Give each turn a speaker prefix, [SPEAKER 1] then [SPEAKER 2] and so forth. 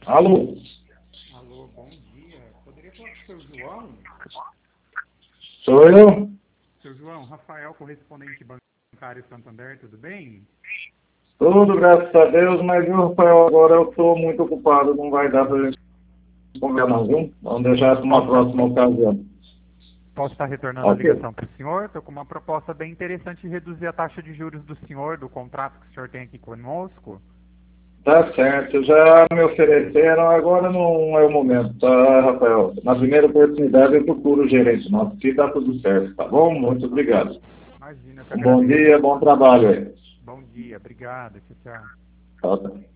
[SPEAKER 1] Alô?
[SPEAKER 2] Alô, bom dia. Poderia falar com o seu João?
[SPEAKER 1] Sou eu?
[SPEAKER 2] Seu João, Rafael, correspondente bancário Santander, tudo bem?
[SPEAKER 1] Tudo, graças a Deus, mas viu, Rafael, agora eu estou muito ocupado, não vai dar para a gente conversar não, viu? Vamos deixar para uma próxima ocasião.
[SPEAKER 2] Posso estar retornando a
[SPEAKER 1] Ok.
[SPEAKER 2] ligação para o senhor? Estou com uma proposta bem interessante de reduzir a taxa de juros do senhor, do contrato que o senhor tem aqui conosco.
[SPEAKER 1] Tá certo, já me ofereceram, agora não é o momento, tá, Rafael? Na primeira oportunidade eu procuro o gerente nosso, aqui tá tudo certo, tá bom? Muito obrigado.
[SPEAKER 2] Imagina, eu que
[SPEAKER 1] Um bom
[SPEAKER 2] agradeço.
[SPEAKER 1] dia, bom trabalho aí.
[SPEAKER 2] Bom dia, obrigado, tchau, tchau.
[SPEAKER 1] Tá, tá.